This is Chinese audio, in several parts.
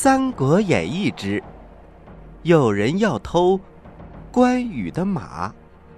三国演义之有人要偷关羽的马。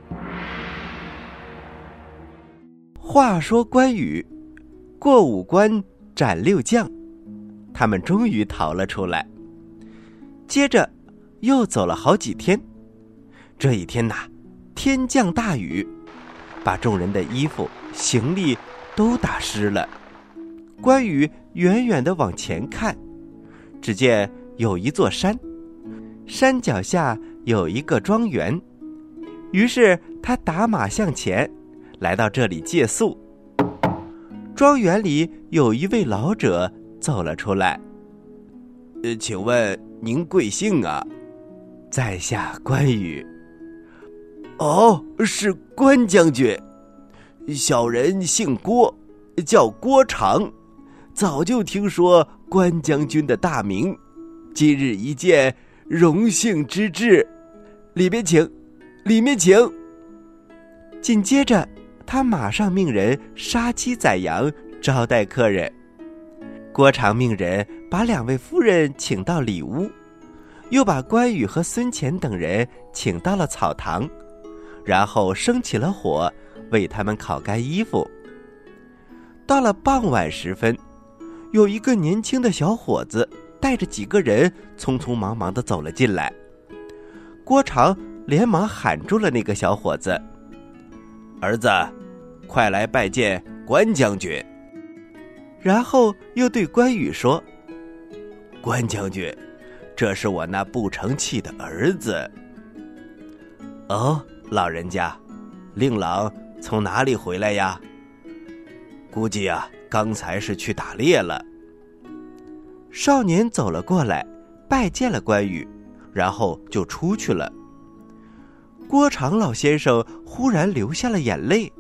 话说关羽过5关斩6将，他们终于逃了出来。接着又走了好几天，这一天天降大雨，把众人的衣服行李都打湿了。关羽远远地往前看，只见有一座山，山脚下有一个庄园。于是他打马向前，来到这里借宿。庄园里有一位老者走了出来。请问您贵姓啊？在下关羽。哦，是关将军。小人姓郭，叫郭长，早就听说关将军的大名，今日一见，荣幸之至。里面请，里面请。紧接着他马上命人杀鸡宰羊招待客人。郭长命人把2位夫人请到里屋，又把关羽和孙乾等人请到了草堂，然后生起了火，为他们烤干衣服。到了傍晚时分，有一个年轻的小伙子带着几个人匆匆忙忙地走了进来。郭长连忙喊住了那个小伙子：儿子，快来拜见关将军。然后又对关羽说：关将军，这是我那不成器的儿子。哦，老人家，令郎从哪里回来呀？估计刚才是去打猎了。少年走了过来，拜见了关羽，然后就出去了。郭长老先生忽然流下了眼泪。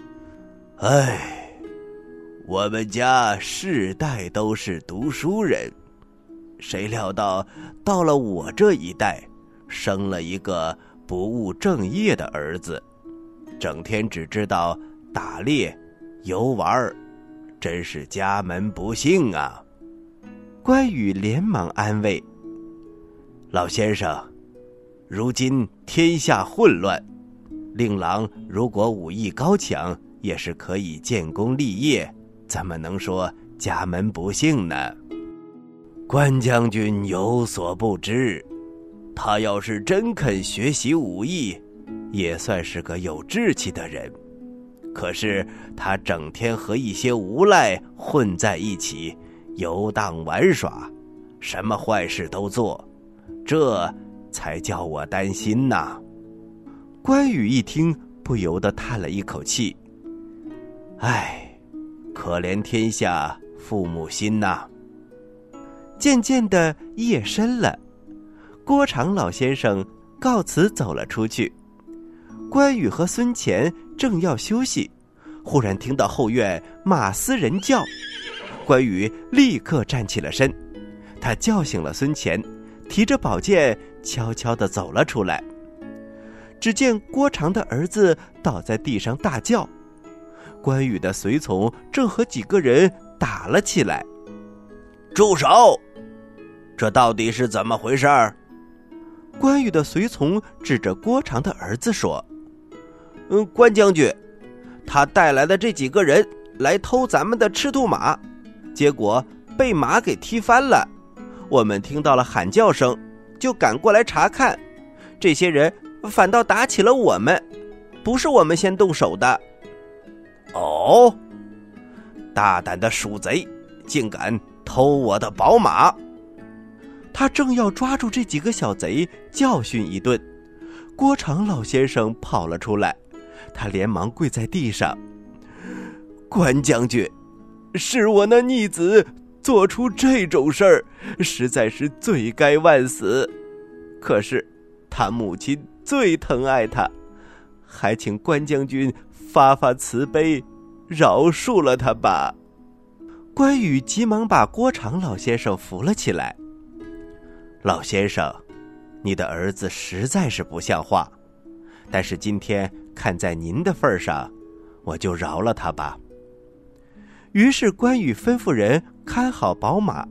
我们家世代都是读书人，谁料到了我这一代，生了一个不务正业的儿子，整天只知道打猎游玩，真是家门不幸啊。关羽连忙安慰：老先生，如今天下混乱，令郎如果武艺高强，也是可以建功立业，怎么能说家门不幸呢？关将军有所不知，他要是真肯学习武艺，也算是个有志气的人。可是他整天和一些无赖混在一起，游荡玩耍，什么坏事都做，这才叫我担心呐。关羽一听，不由得叹了一口气：可怜天下父母心呐。渐渐的夜深了，郭长老先生告辞走了出去。关羽和孙乾正要休息，忽然听到后院马嘶人叫。关羽立刻站起了身，他叫醒了孙乾，提着宝剑悄悄地走了出来。只见郭长的儿子倒在地上大叫，关羽的随从正和几个人打了起来。住手！这到底是怎么回事？关羽的随从指着郭长的儿子说：关将军，他带来的这几个人来偷咱们的赤兔马，结果被马给踢翻了。我们听到了喊叫声，就赶过来查看，这些人反倒打起了我们，不是我们先动手的。哦，大胆的鼠贼，竟敢偷我的宝马！他正要抓住这几个小贼教训一顿，郭长老先生跑了出来，他连忙跪在地上：关将军，是我那逆子做出这种事儿，实在是罪该万死。可是他母亲最疼爱他，还请关将军发发慈悲，饶恕了他吧。关羽急忙把郭长老先生扶了起来：老先生，你的儿子实在是不像话，但是今天看在您的份上，我就饶了他吧。于是关羽吩咐人看好宝马，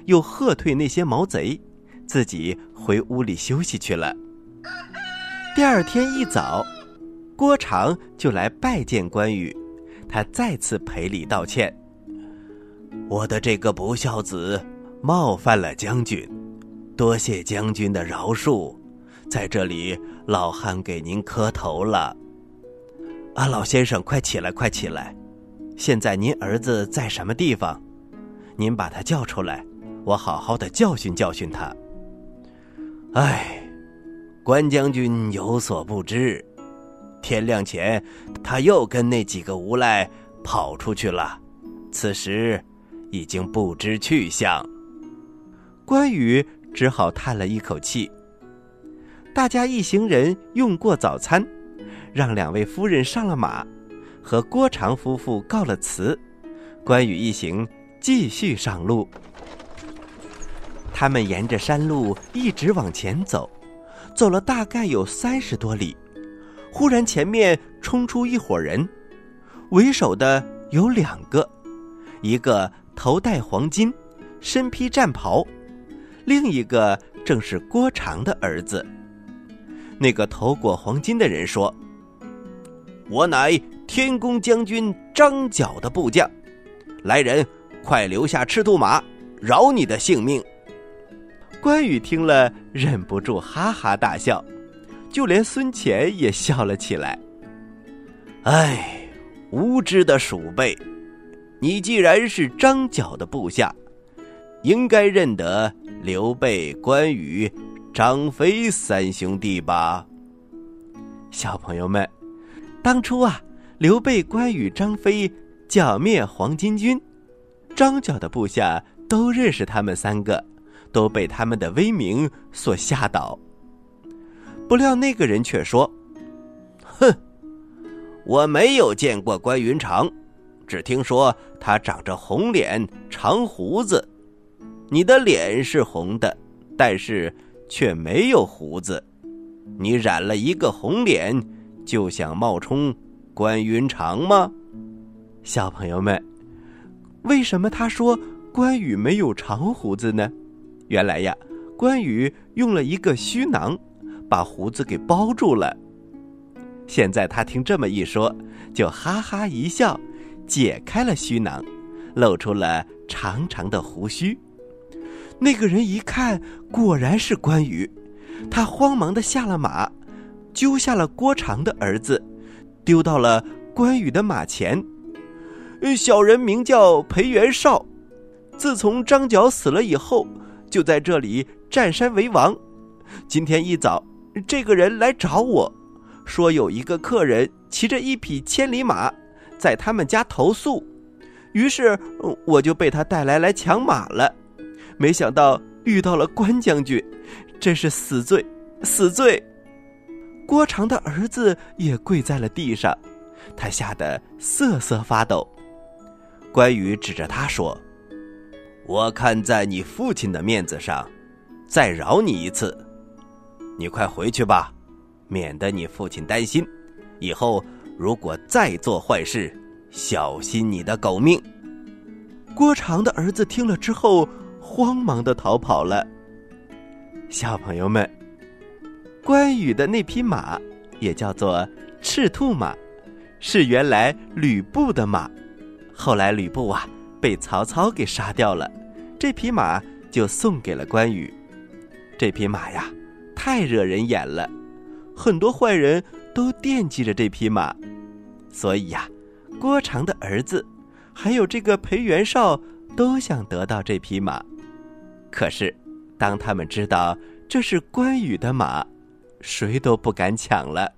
又喝退那些毛贼，自己回屋里休息去了。第二天一早，郭长就来拜见关羽，他再次赔礼道歉：“我的这个不孝子冒犯了将军，多谢将军的饶恕，在这里老汉给您磕头了。”“啊，老先生，快起来，快起来！现在您儿子在什么地方？您把他叫出来，我好好的教训教训他。”“哎，关将军有所不知，天亮前他又跟那几个无赖跑出去了，此时已经不知去向。”关羽只好叹了一口气。大家一行人用过早餐，让两位夫人上了马，和郭长夫妇告了辞，关羽一行继续上路。他们沿着山路一直往前走，走了大概有30多里，忽然前面冲出一伙人，为首的有2个，一个头戴黄金，身披战袍，另一个正是郭长的儿子。那个头裹黄金的人说：“我乃天公将军张角的部将，来人，快留下赤兔马，饶你的性命。”关羽听了忍不住哈哈大笑，就连孙乾也笑了起来。“哎，无知的鼠辈，你既然是张角的部下，应该认得刘备、关羽、张飞3兄弟吧？”小朋友们，当初啊，刘备、关羽、张飞剿灭黄巾军，张角的部下都认识他们3个，都被他们的威名所吓倒。不料那个人却说：“哼，我没有见过关云长，只听说他长着红脸长胡子。你的脸是红的，但是却没有胡子，你染了一个红脸，就想冒充关云长吗？”小朋友们，为什么他说关羽没有长胡子呢？原来呀，关羽用了一个须囊，把胡子给包住了。现在他听这么一说，就哈哈一笑，解开了须囊，露出了长长的胡须。那个人一看，果然是关羽，他慌忙地下了马，揪下了郭长的儿子，丢到了关羽的马前。“小人名叫裴元绍，自从张角死了以后，就在这里占山为王。今天一早，这个人来找我，说有一个客人骑着一匹千里马，在他们家投宿，于是我就被他带来抢马了。没想到遇到了关将军，真是死罪，死罪！”郭长的儿子也跪在了地上，他吓得瑟瑟发抖。关羽指着他说：“我看在你父亲的面子上，再饶你一次。你快回去吧，免得你父亲担心，以后如果再做坏事，小心你的狗命。”郭长的儿子听了之后，慌忙地逃跑了。小朋友们，关羽的那匹马也叫做赤兔马，是原来吕布的马，后来吕布啊被曹操给杀掉了，这匹马就送给了关羽。这匹马呀太惹人眼了，很多坏人都惦记着这匹马，所以呀，郭长的儿子还有这个裴元绍都想得到这匹马。可是当他们知道这是关羽的马，谁都不敢抢了。